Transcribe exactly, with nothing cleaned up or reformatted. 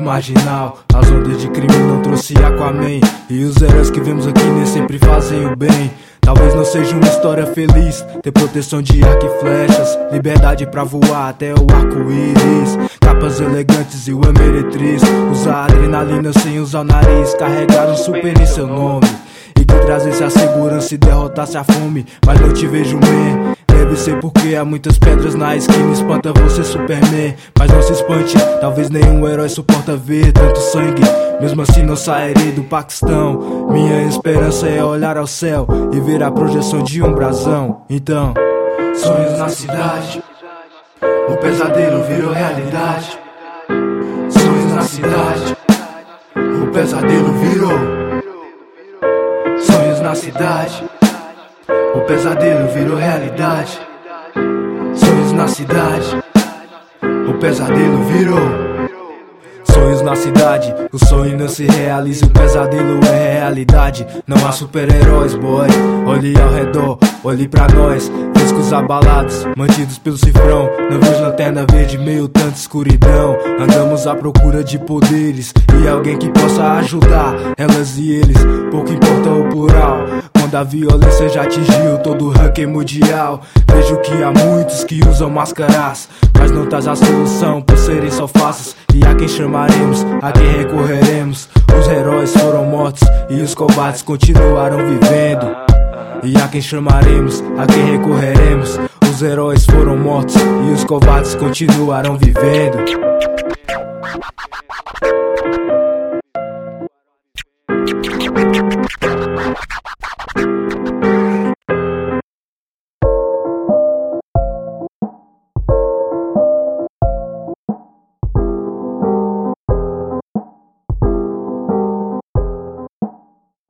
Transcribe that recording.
mundo marginal. As ondas de crime não trouxe Aquaman, e os heróis que vemos aqui nem sempre fazem o bem. Talvez não seja uma história feliz ter proteção de arco e flechas, liberdade pra voar até o arco-íris, capas elegantes e uma meretriz, usar adrenalina sem usar o nariz, carregar um super em seu nome, e que trazesse a segurança e derrotasse a fome. Mas não te vejo, man. Deve ser porque há muitas pedras na esquina, espanta você, Superman. Mas não se espante, talvez nenhum herói suporta ver tanto sangue. Mesmo assim não sairei do Paquistão. Minha esperança é olhar ao céu e ver a projeção de um brasão. Então, sonhos na cidade, o pesadelo virou realidade. Sonhos na cidade, o pesadelo virou. Sonhos na cidade, o pesadelo virou realidade. Sonhos na cidade, o pesadelo virou. Sonhos na cidade, o sonho não se realiza, o pesadelo é realidade. Não há super-heróis, boy. Olhe ao redor, olhe pra nós, frescos abalados, mantidos pelo cifrão. Não vejo lanterna verde, meio tanta escuridão. Andamos à procura de poderes e alguém que possa ajudar elas e eles, pouco importa o plural. Quando a violência já atingiu todo o ranking mundial, vejo que há muitos que usam máscaras, mas não traz a solução por serem só faces. E a quem chamaremos, a quem recorreremos? Os heróis foram mortos e os covardes continuaram vivendo. E a quem chamaremos, a quem recorreremos? Os heróis foram mortos e os covardes continuaram vivendo.